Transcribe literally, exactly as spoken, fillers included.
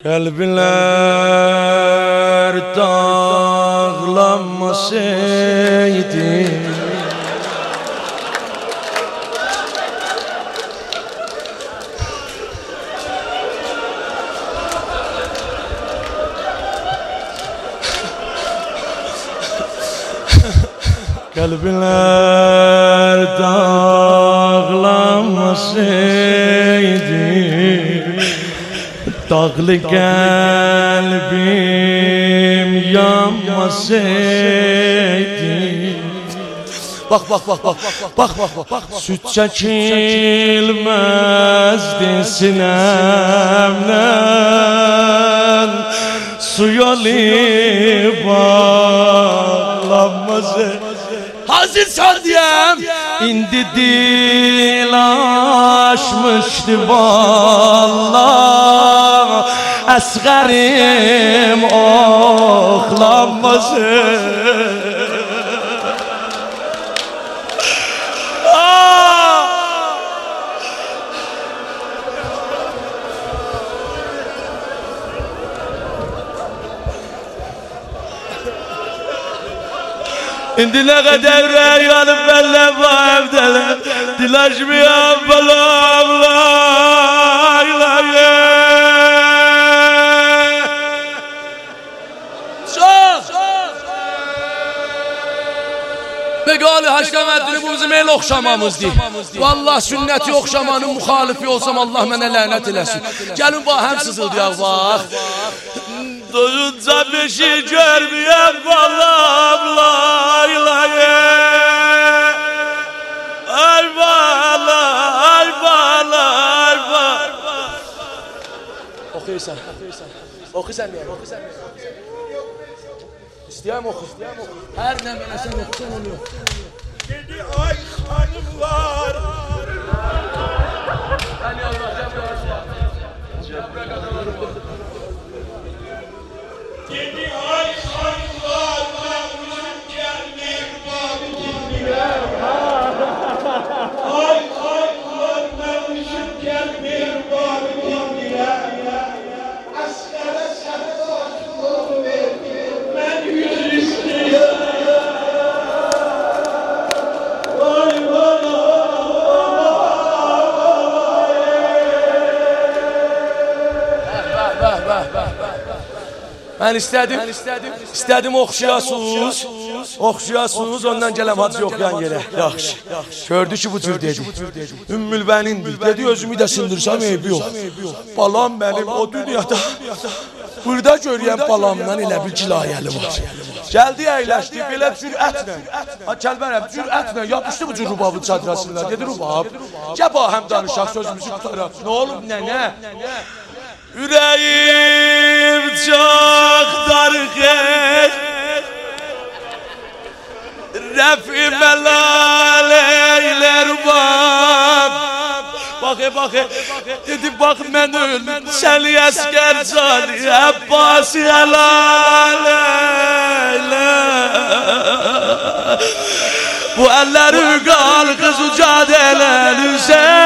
Kalbler dağlanmasaydı, kalbler dağlanmasaydı, dağlı kalbim yanmasaydı. Bak bak bak bak bak bak bak bak. Süt çekilmezdi sinemden, suya bağlanmasaydı. Hazırsan diyem, indi dil aşmıştı vallahi, Əsğərim oxlanmasın. İndi ne kadar reyyanım benle bu evdeler, dilaşmayan balam lay lay. Çok! Megali haşkametini bu bizim el okşamamızdır. Vallahi sünneti okşamanın muhalifi olsam Allah mənə lənət eləsin. Gelin bu hem sızıldıyaq bak. Duyunca bir şey görmeyen balam lay lay. Ay bala, ay bala, ay bala. Okuysan, okuysan diye, okuysan diye. İsteyem oku, her ne böyle sen okusan oluyor. Dedi ay hanımlar. Ben yalvaracağım, yalvaracağım. Dedi ay hanımlar, mevcut gelmir babi dinler. Ay hanımlar, mevcut gelmir babi dinler. Askere sarhoşluğu verdim, ben yüz istiyorum. Vay vay vay vay vay. Ben istedim, ben istedim, istedim oxşayasınız, oxşayasınız, ondan gələm hacı yoxyan yerə. Yaxşı, gördü ki bu cür dedi. Ümmül bənindir, dedi özümü də sindirsəm eybi yox. Balam benim o dünyada, burada görəyəm balamdan elə bir cilayəli var. Geldi əyləşdi, belə cürətlə, Kəlbərəm cürətlə yapışdı bu cür rubabın çadrasınlar. Dedi rubab, gəba həm danışaq sözümüzü tutaraq. Ne olub, nə, nə? Yüreğim çok dargın, Refi melal eyler bak. Bakı bakı, dedi bak ben öldüm, Seni esker cani, Abbasi helal eyle. Bu elleri kal kız ucad eyler,